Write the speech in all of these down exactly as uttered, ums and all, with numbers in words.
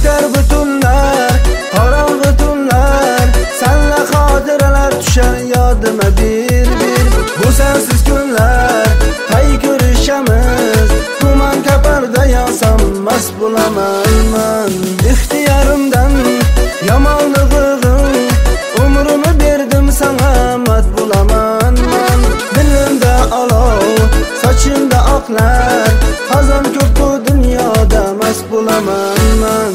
o'tar butunlar, qorong'u tunlar, senla xotiralar tushar yodima bir bir. Bu sensiz kunlar, qay ko'rishamiz, tuman kaparda yonsam mast bo'laman man. İxtiyorimdan yomonlig'im, umrimni berdim sana mat bo'laman man. Dilimda olov, sochimda oqlar, xazon ko'p bu dunyoda mast bo'laman man.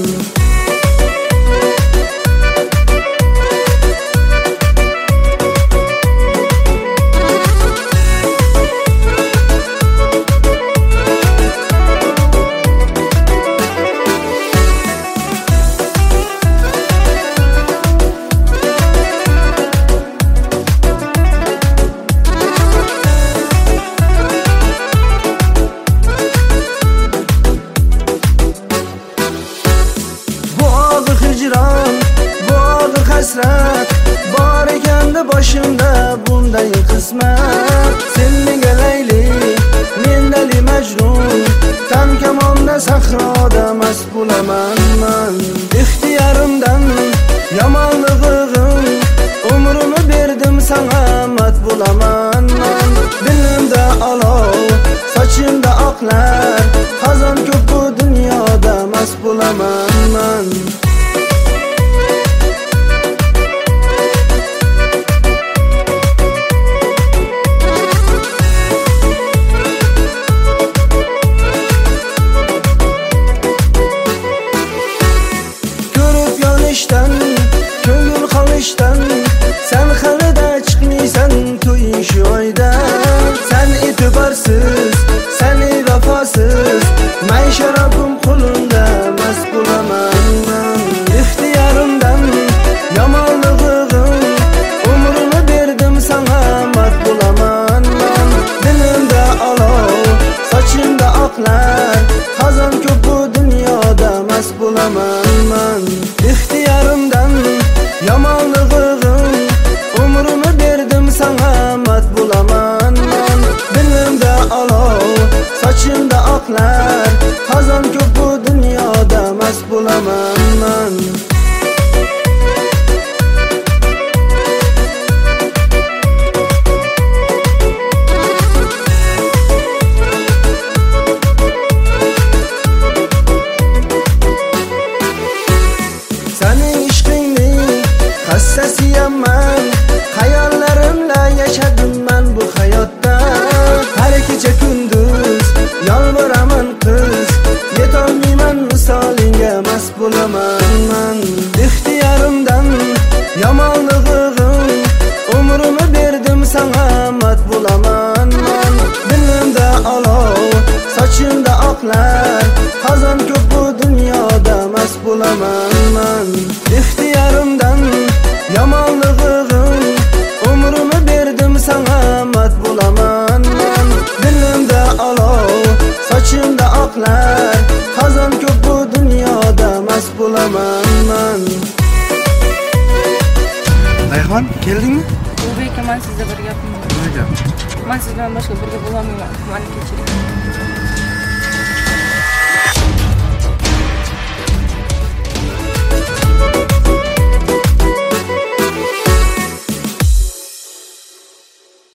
Hasrat bor ekanda boshimda bunday qismat. Sen menga Layli, men Dali Majnun, tan kamonda sahroda mast bo'laman man. İxtiyorimdan yomonlig'im, umrimni berdim sana mat bo'laman man. Dilimda olov, sochimda oqlar, xazon ko'p bu dunyoda mast bo'laman man. Ko'ngil qolishdan, sen xalida chiqmaysan to'ying shu oyda. Sen e'tiborsiz, sen vafosiz, may sharobim qo'limda mast bo'laman man. İxtiyorimdan yomonlig'im, umrimni berdim sana mat bo'laman man. Dilimda olov, sochimda oqlar, xazon ko'p bu dunyoda mast bo'laman man. İxtiyorimdan yomonlig'im, umrimni berdim sana mat bo'laman man. Dilimda olov, sochimda oqlar, xazon ko'p bu dunyoda mast bo'laman man. Sening ishqingning hassasiyaman, hayollarimla yashadim man bu hayotda. Har kecha kunduz yolvoraman qiz, yetolmayman misolingga mast bo'laman man. İxtiyorimdan yomonlig'im, umrimni berdim sana mat bo'laman man. Dilimda olov, sochimda oqlar, xazon ko'p bu dunyoda mast bo'laman man. İxtiyorimdan yomonlig'im, umrimni berdim sana mat bo'laman man. Dilimda olov, sochimda oqlar, xazon ko'p bu dunyoda mast bo'laman man. Rayhon, keldingmi? O'zbek, men sizga bir gapim bor. Nima gap? Men siz bilan boshqa birga bo'lolmayman. Meni kechiring.